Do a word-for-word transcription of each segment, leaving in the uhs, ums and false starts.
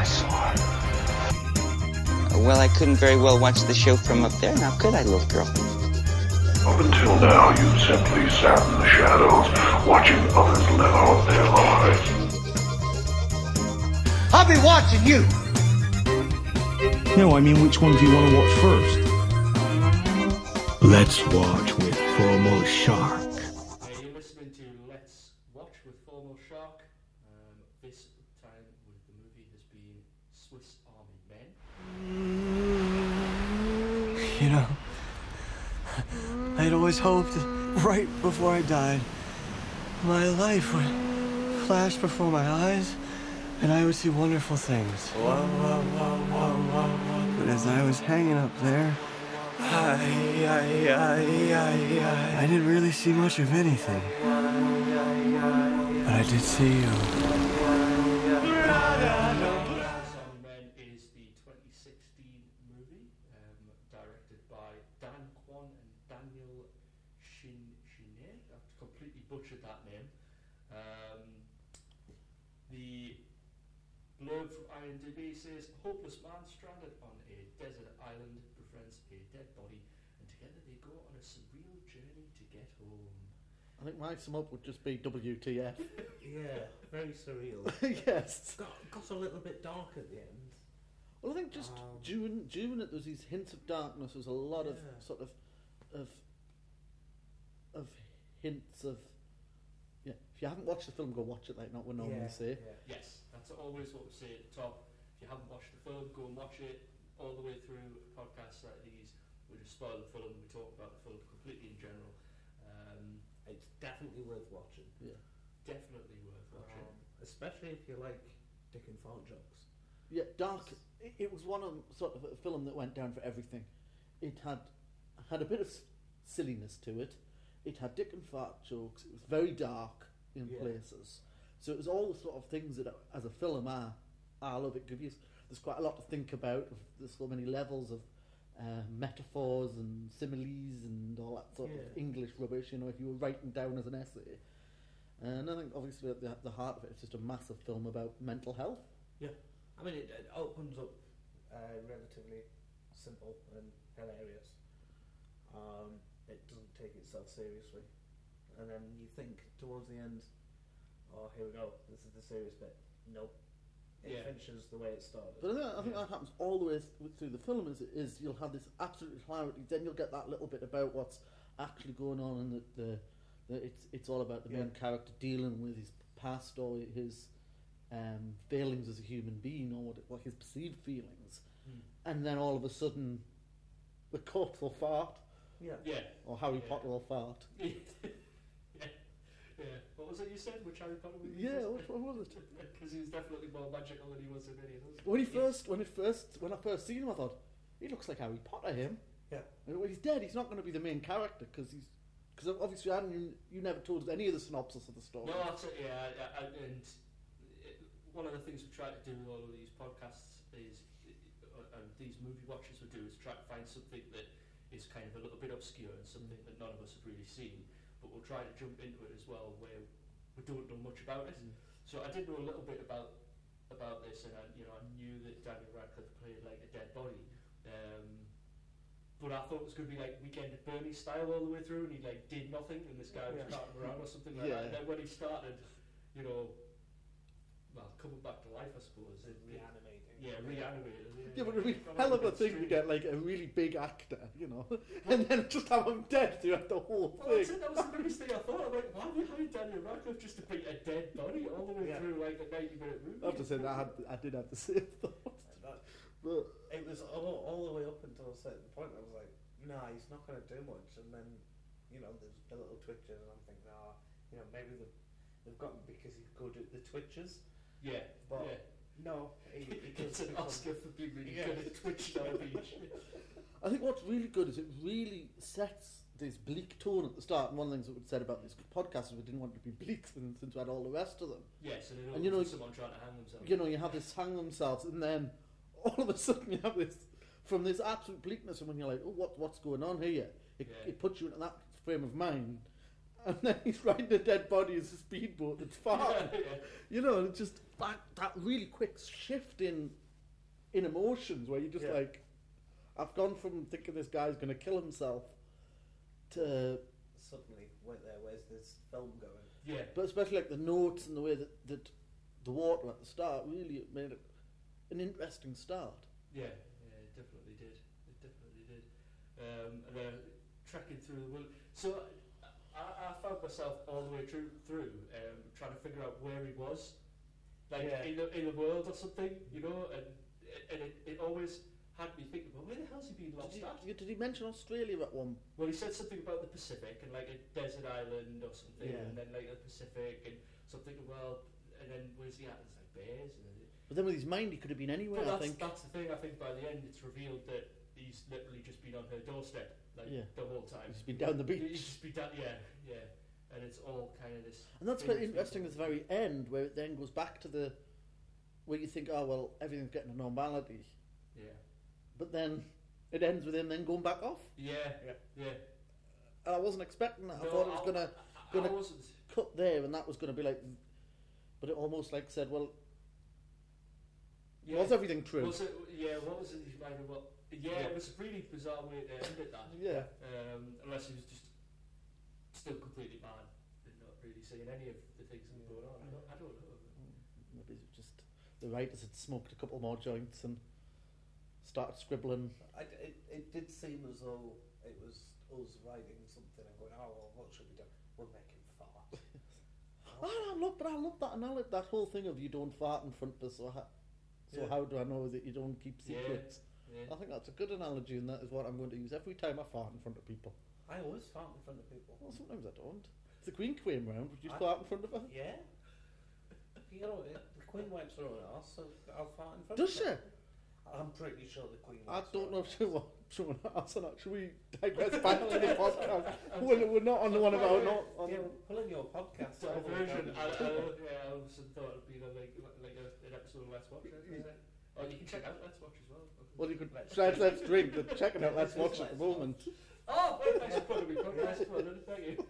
eyesore. Well, I couldn't very well watch the show from up there, now could I, little girl? Up until now, you simply sat in the shadows, watching others live out their lives. I'll be watching you! No, I mean, which one do you want to watch first? Let's watch with Formal Shark. Hey, you're listening to Let's Watch with Formal Shark. Um, this time with the movie has been Swiss Army Men. You know, I'd always hoped that right before I died, my life would flash before my eyes and I would see wonderful things. Whoa, whoa, whoa, whoa, whoa, whoa. But as I was hanging up there, I, I, I, I, I, I didn't really see much of anything. But I did see you. Swiss Army Men is the twenty sixteen movie, um, directed by Dan Kwan and Daniel Shinjine. I've completely butchered that name. Um, the blurb from IMDb says, a hopeless man stranded on a desert island befriends a dead body, and together they go on a surreal journey to get home. I think my sum up would just be W T F. Yeah, very surreal. Yes. Got, got a little bit dark at the end. Well, I think just Um, during during it, there's these hints of darkness. There's a lot of Yeah. sort of of of hints of yeah. If you haven't watched the film, go watch it. Like not what normally yeah, say. yeah. Yes, that's always what we say at the top. If you haven't watched the film, go and watch it all the way through. Podcasts like these, we just spoil the film. We talk about the film completely in general. Um, It's definitely worth watching. Yeah. definitely worth watching. Um, especially if you like dick and fart jokes. Yeah, dark. It, it was one of sort of a film that went down for everything. It had had a bit of s- silliness to it. It had dick and fart jokes. It was very dark in Yeah. places. So it was all the sort of things that, as a film, I, I love it. Because there's quite a lot to think about. There's so many levels of uh, metaphors and similes and all that sort Yeah. of English rubbish. You know, if you were writing down as an essay. And I think obviously at the, the heart of it, it's just a massive film about mental health. Yeah. I mean, it, it opens up uh, relatively simple and hilarious. Um, it doesn't take itself seriously. And then you think towards the end, oh, here we go, this is the serious bit. Nope. It Yeah. finishes the way it started. But I think, I think Yeah. that happens all the way th- through the film. Is is you'll have this absolute hilarity, then you'll get that little bit about what's actually going on, and that the, the it's it's all about the main Yeah. character dealing with his past or his um, failings as a human being, or what, what his perceived feelings, Hmm. and then all of a sudden, the corpse will fart, Yeah. Yeah. or Harry Yeah. Potter will fart. yeah. Yeah. What was it you said? Which Harry Potter movie? Yeah, what, what was it? Because he was definitely more magical than he was in any of those. When he first, when it first, when I first seen him, I thought he looks like Harry Potter. Him. Yeah. And when he's dead, he's not going to be the main character because he's because obviously I you, you never told us any of the synopsis of the story. No, that's it. Yeah, I- I- and it, one of the things we try to do with all of these podcasts is, uh, and these movie watches we do, is try to find something that is kind of a little bit obscure and something that none of us have really seen. But we'll try to jump into it as well, where we don't know much about it. Mm. So I did know a little bit about about this, and I, you know, I knew that Daniel Radcliffe played like a dead body. Um, but I thought it was going to be like Weekend at Bernie's style all the way through, and he like did nothing, and this guy was Yeah. carting around or something like Yeah. that. And then when he started, you know, well, coming back to life, I suppose. It, Reanimating. yeah, reanimated. Yeah, but it'd be From hell of a out thing to stream. get like a really big actor, you know, and then just have him dead throughout the whole Well, that's thing. it, that was the biggest thing I thought. I'm like, why have you hired Daniel Radcliffe just to beat a dead body all the way Yeah. through like a ninety minute movie? I have to say that I, had, I did have the same thought. That- But It was all, all the way up until a certain point. I was like, nah, he's not going to do much. And then, you know, there's the little twitches, and I'm thinking, ah, you know, maybe they've, they've got him because he's good at the twitches. Yeah, But yeah. no, he, he It's does an become- Oscar for being really Yeah. good at twitching on a beach. I think what's really good is it really sets this bleak tone at the start. And one of the things that we said about this podcast is we didn't want it to be bleak since, since we had all the rest of them. Yes, and, it And you know- opens to someone trying to hang themselves. You know, you have this hang themselves, and then all of a sudden you have this from this absolute bleakness, and when you're like, oh, what what's going on here? It, Yeah. it puts you in that frame of mind, and then he's riding a dead body as a speedboat that's farting. Yeah, yeah. You know, and it's just that that really quick shift in in emotions where you're just Yeah. like, I've gone from thinking this guy's going to kill himself to, Suddenly, wait there, where's this film going? Yeah. but especially like the notes and the way that, that the water at the start really made it an interesting start. Yeah, yeah, it definitely did. It definitely did. Um, and then trekking through the world. So I, I found myself all the way through, through um, trying to figure out where he was, like Yeah. in the in the world or something, you know. And and it, it always had me thinking, well, where the hell's he been lost Did he, at? you- did he mention Australia at one? Well, he said something about the Pacific and like a desert island or something, Yeah. and then like the Pacific and something. Well, and then where's he at? It's like bears. And then But then with his mind, he could have been anywhere. But I that's, think. that's the thing. I think by the end, it's revealed that he's literally just been on her doorstep, like Yeah. the whole time. He's been down the He's beach. just been down, yeah, yeah. And it's all kind of this. And that's thing quite between interesting them. at the very end, where it then goes back to the where you think, oh well, everything's getting to normality, Yeah, but then it ends with him then going back off. yeah, yeah. yeah. And I wasn't expecting that. I No, thought it was I- gonna I, gonna- I wasn't. cut there, and that was gonna be like, but it almost like said, well, Yeah. was everything true? Was it? Yeah. What was it? He might have. What? Yeah, Yeah. it was a really bizarre way to end it. That. Yeah. Um, unless he was just still completely mad and not really seeing any of the things that were going on. I don't, I don't know. Maybe it was just the writers had smoked a couple more joints and started scribbling. I, it, it did seem as though it was us writing something and going, oh, well, what should we do? We'll make him fart. Oh, I love, but I love that analogy, that whole thing of you don't fart in front of us, so how, so Yeah. how do I know that you don't keep Yeah. secrets? Yeah. I think that's a good analogy, and that is what I'm going to use every time I fart in front of people. I always fart in front of people. Well, sometimes I don't. If the Queen came round, would you I- fart in front of her? Yeah. You know, it, the Queen wipes her own arse, so I'll fart in front Does of she? her. I'm pretty sure the Queen I wipes don't her know own if she wants to answer that. Should we digress back to the podcast? We're, we're not on the one about not on. Yeah, we're pulling your podcast. all the way Diversion. down. I, I, yeah, I also thought it'd be like like a, an episode of Let's Watch. Is it? Oh, you can check out Let's Watch as well. Well, you could Let's try drink. let's drink. We're checking out. Let's This is watch at the Let's moment. Oh, very nice for me podcast. Well done, thank you.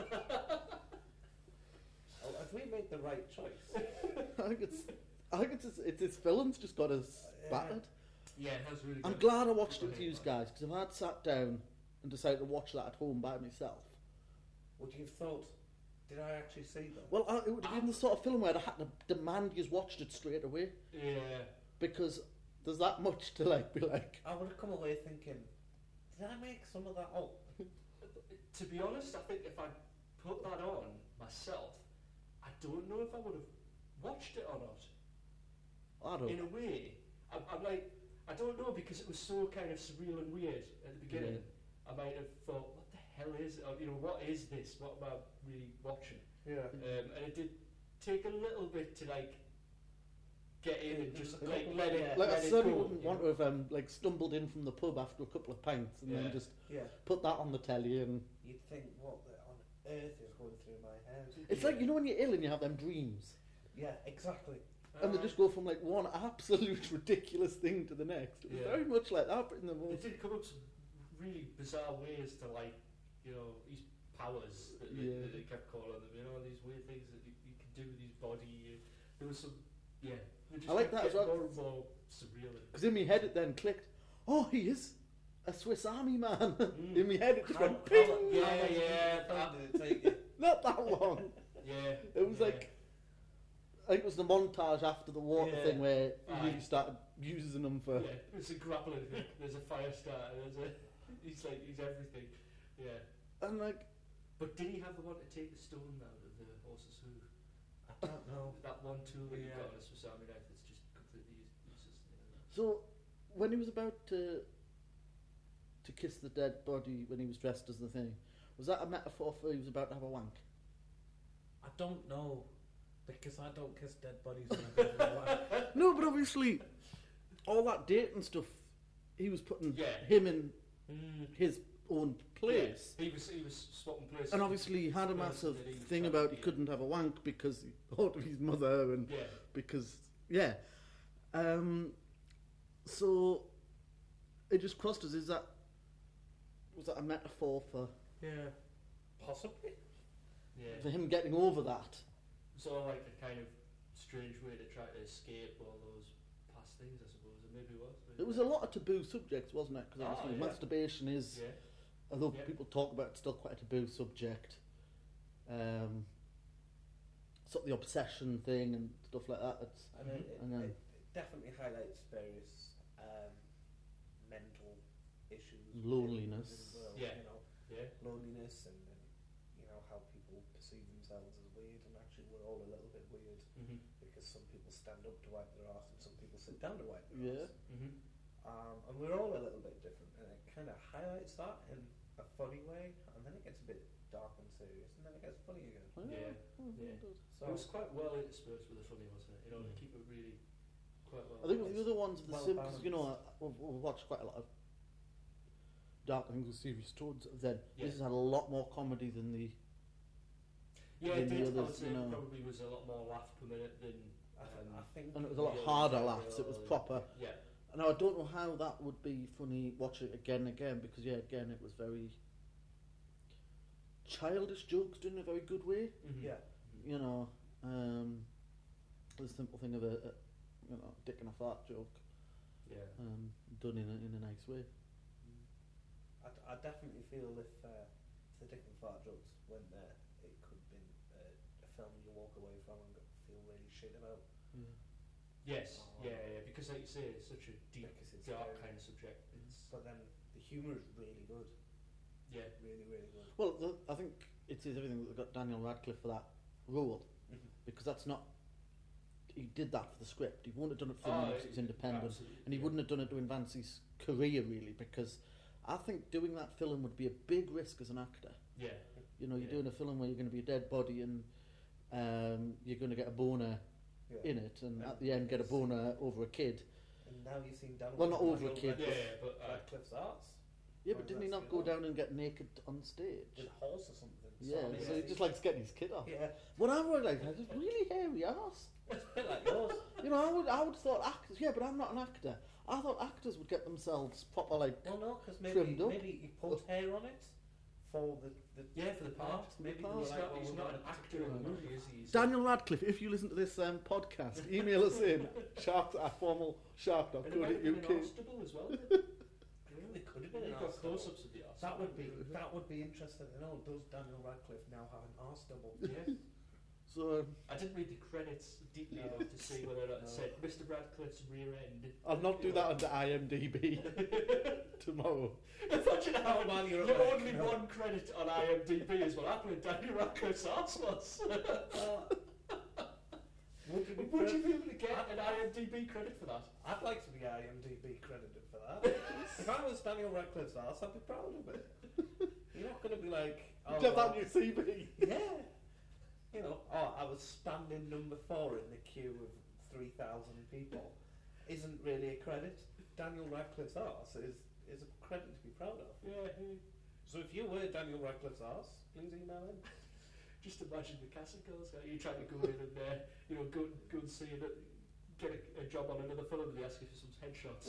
Oh, have we made the right choice? I think it's. I think it's. It's this film's just got us Yeah. battered. Yeah, it was really good. I'm glad I watched it with you guys because if I'd sat down and decided to watch that at home by myself, Would you have thought, did I actually see them? well, I, it would have been the sort of film where I had to demand you watched it straight away Yeah. because there's that much to like be like. I would have come away thinking, did I make some of that up? To be honest, I think if I put that on myself, I don't know if I would have watched it or not. I don't. In a way, I'm, I'm like, I don't know because it was so kind of surreal and weird at the beginning. I might have thought, what the hell is it? Or, you know, what is this? What am I really watching? Yeah. Um, and it did take a little bit to like get in and just Yeah. like let it, Like let I it certainly go. wouldn't you want know? to have um, like stumbled in from the pub after a couple of pints and Yeah. then just Yeah. put that on the telly and You'd think, what the, on earth is going through my head? it's like you know when you're ill and you have them dreams Yeah, exactly. and they Um, just go from like one absolute ridiculous thing to the next. It was Yeah. very much like that, but in the It most. did come up some really bizarre ways to like, you know, these powers that, that, Yeah. that they kept calling them. You know, these weird things that you, you can do with his body. uh, There was some, yeah. they just I like kept that as getting well. More and more surreal. and- Because in my head it then clicked. Oh, he is a Swiss Army man. Mm. In my head it just How- went. how- Ping! how Yeah, long did yeah, the film that- did it take you? Not that long. Yeah. It was yeah. like. I think it was the montage after the water Yeah. thing where he Aye. really started using them for. Yeah, there's a grappling hook, there's a fire starter, there's a. He's like, he's everything. Yeah. And like, But did he have the one to take the stone out of the horse's hoof? I don't know. That one tool that Yeah. you've got on a Swiss Army knife that's just completely use- useless. You know? so when he was about to to kiss the dead body when he was dressed as the thing, was that a metaphor for he was about to have a wank? I don't know. Because I don't kiss dead bodies when I go for a walk. No, but obviously, all that dating stuff, he was putting Yeah. him in Mm. his own place. Yeah, he was he was swapping places. And obviously, he had a Well, massive that he thing tried- about he yeah. couldn't have a wank because he thought of his mother and Yeah. because yeah. Um, so it just crossed us. Is that was that a metaphor for? Yeah. Possibly. Yeah. for him getting over that. Sort of like a kind of strange way to try to escape all those past things, I suppose. It maybe was. It was a lot of taboo subjects, wasn't it? Because Oh, obviously yeah. masturbation is, Yeah. although Yeah. people talk about it, still quite a taboo subject. Um, sort of the obsession thing and stuff like that. It's, And it, it, And then- it definitely highlights various um, mental issues. within- Loneliness. within the world, Yeah. You know, Yeah. loneliness and, and you know how people perceive themselves as weird, and actually we're all a little bit weird Mm-hmm. because some people stand up to wipe their arse and some people sit down to wipe their Yeah. arse. Mm-hmm. Um, and we're all a little bit different, and it kind of highlights that in a funny way, and then it gets a bit dark and serious, and then it gets funny again. Yeah. Oh, Yeah. good. So It was quite well interspersed with the funny, wasn't it? You know, Mm. to keep it really quite well. I think balanced. the other ones of the well Simpsons, you know, balanced. I- we've, we've watched quite a lot of dark things with serious tones. Then Yeah. this has had a lot more comedy than the. Yeah, than it the did. I others, would say you know. it probably was a lot more laugh per minute than. I, th- Um, I think And it was a lot the harder old laughs. It was Daniel, proper. Yeah. And I don't know how that would be funny watching it again and again because yeah, again it was very childish jokes done in a very good way. Mm-hmm. yeah. You know, um, the simple thing of a, a you know dick and a fart joke Yeah. um, done in a, in a nice way. I, d- I definitely feel if, uh, if the Dick and Fart jokes went there, it could have been uh, a film you walk away from and go- feel really shit about. Yeah. Yes. Oh. Yeah, yeah. Because like you say, it's such a deep, Because it's dark very- kind of subject. It's But then the humour is really good, yeah. really, really good. Well, the, I think it is everything that they got Daniel Radcliffe for that role because that's not. He did that for the script. He wouldn't have done it for Oh, him because it was independent, absolutely, and he yeah. wouldn't have done it doing Vancy's career really because I think doing that film would be a big risk as an actor. Yeah. You know, you're Yeah. doing a film where you're going to be a dead body and um, you're going to get a boner Yeah. in it, and And at the end get a boner over a kid. And now you've seen Daniel. Well, not over a Daniel kid, Yeah, Radcliffe- yeah, but uh, Radcliffe's arts. Yeah, Why but does didn't he that not spin go off? down and get naked on stage? With a horse or something. Yeah, Something so he like just that. likes getting his kid off. Yeah, What I would like is a really hairy ass. it's a bit like yours. You know, I would, I would have thought actors. Yeah, but I'm not an actor. I thought actors would get themselves proper like. Well, no, because maybe Trimmed up. maybe he put hair on it for the, the yeah, for the part. the Maybe part. they were He's like, not, well, he's we're not gonna an actor in the movie, is he? He's Daniel Radcliffe, if you listen to this um, podcast, email us in sharp at formal sharp dot And co it might dot have been an uk. arse double as well. didn't it? It could have When been you've an got arse double. close-ups of the arse. That would be that would be interesting to know. Does Daniel Radcliffe now have an arse double? Yeah. So um, I didn't read the credits deeply No. enough to see whether or not it No. said Mister Radcliffe's rear end. I'll not do that under IMDb tomorrow. Imagine how While you're your at work, only you know. one credit on IMDb is well, I played Daniel Radcliffe's arse was. Would you be? Would you pre- be able to get an IMDb credit for that? I'd like to be IMDb credited for that. If I was Daniel Radcliffe's arse, I'd be proud of it. You're not going to be like, oh, Get that well, on your C V. yeah. You know, oh, I was standing number four in the queue of three thousand people. Isn't really a credit. Daniel Radcliffe's arse is, is a credit to be proud of. Yeah. yeah. So if you were Daniel Radcliffe's arse, please email in. Just imagine the casting calls. Like, you trying to go in and uh, you know go go and see it, get a, a job on another film, and they ask you for some headshots.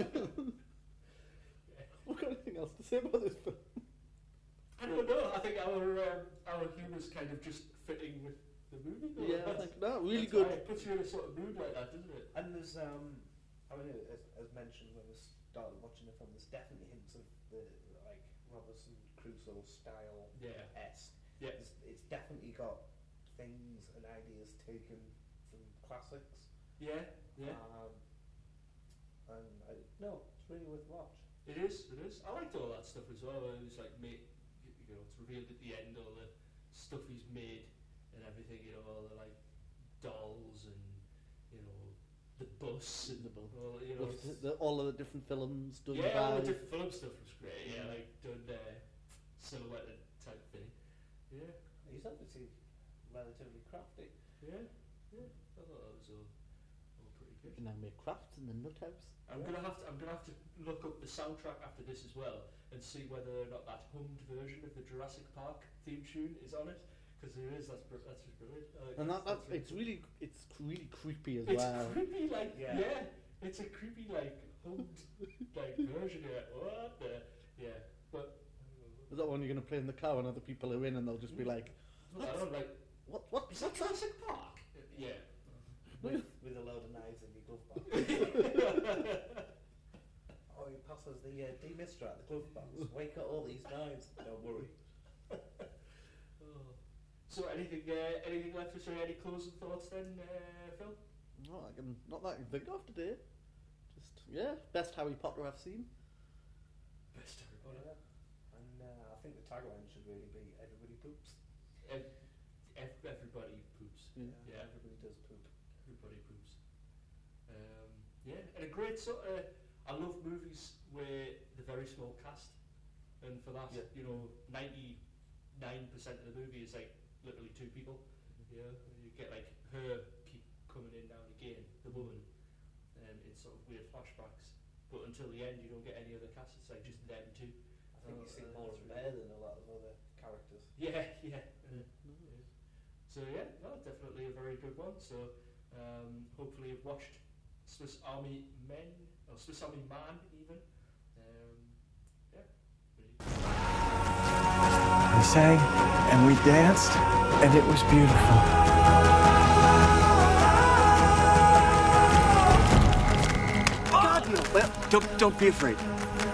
What got anything else to say about this film? I don't know. I think our um, our humour's kind of just fitting with the movie. Though. Yeah, I That's- think no, really that's good. why It puts you in a sort of mood like that, doesn't it? And there's, um, I mean, as, as mentioned when we started watching the film, there's definitely hints of the like Robinson Crusoe style Yeah. esque. Yeah. It's, it's definitely got things and ideas taken from classics. Yeah. Yeah. Um, and I, no, it's really worth a watch. It is. It is. I liked all that stuff as well. It was like made, you know, it's revealed at the end all the stuff he's made and everything. You know, all the like dolls and you know the bus and The bus. all, you know. With the, all of the different films done yeah, all by. the different film stuff was great. Yeah, like done uh, silhouetted type thing. Yeah, He's obviously relatively crafty. yeah, yeah. I thought that was all, all pretty You good. can now make crafts in the nut house. I'm gonna have to. I'm gonna have to look up the soundtrack after this as well and see whether or not that hummed version of the Jurassic Park theme tune is on it. Because there is. That's br- that's just brilliant. I like And that, that's, that's, it's really it's really creepy as It's well. creepy, like Yeah. yeah. It's a creepy, like hummed, like version of it. What the? Yeah, but Is that one you're going to play in the car when other people are in and they'll just be like, I don't know, like, What? What? is that Jurassic Park? Yeah. with, with a load of knives in your glove box. Oh, he passes the uh, demister at the glove box. Wake up all these knives. Don't worry. Oh. So anything, uh, anything left to say? Any closing thoughts then, uh, Phil? Not that I can, not that I can think of today. Just yeah, best Harry Potter I've seen. Best Harry Potter. Yeah. And uh, I think the tagline should really be "Everybody poops." Ev- ev- everybody poops. Yeah. Yeah. Everybody does poop. Everybody poops. Um, yeah, and a great sort of. I love movies where the very small cast, and for that, Yeah. you know, ninety-nine percent of the movie is like literally two people. You know, you get like her keep coming in now and again, the woman, um, in sort of weird flashbacks. But until the end, you don't get any other cast. It's like just them two. I think Oh, you see uh, more that's of really Bear than a lot of other characters. Yeah, yeah. uh, yeah. So yeah, no, definitely a very good one. So um, hopefully you've watched Swiss Army Men or Swiss Army Man even. Um, yeah, really. We sang and we danced, and it was beautiful. God, no. Well, don't, don't be afraid. So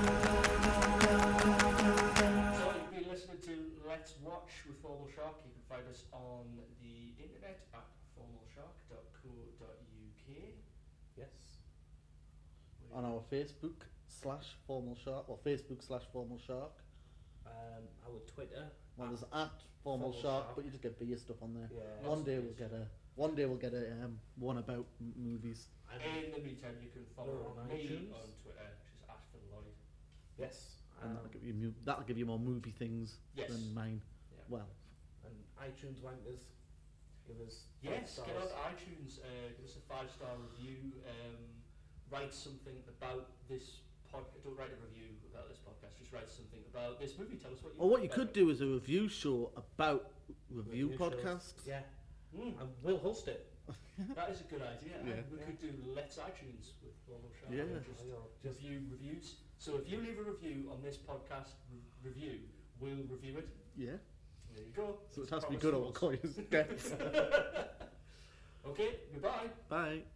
you've been listening to Let's Watch with Formal Shark. You can find us on the internet at formal shark dot co dot U K. Yes. On our Facebook slash Formal Shark, or Facebook slash Formal Shark. Um, our Twitter. Well, at there's at Formal, Formal Shark, Shark. but you just get beer stuff on there. Yeah. One day we'll get a. One day we'll get a um, one about m- movies. And In the meantime, you can follow We're on me iTunes. on Twitter, which is at Phil Lloyd. yes. And Um, that'll give you mu- that'll give you more movie things Yes. than mine. Yeah. Well, and iTunes wankers, give us Yes, five get on stars. iTunes, uh, give us a five star review, um, write something about this podcast. Don't write a review about this podcast, just write something about this movie. Tell us what you or what you think could about do is a review show about review, Review shows. podcasts. Yeah. it. Mm, And we'll host it. that is a good idea. Yeah. We Yeah. could do Let's iTunes with Formal Shark. Yeah. and Just Just review reviews. So if you leave a review on this podcast re- review, we'll review it. Yeah. There you go. So it It's has to be promised good to or us. call you. Okay, goodbye. Bye.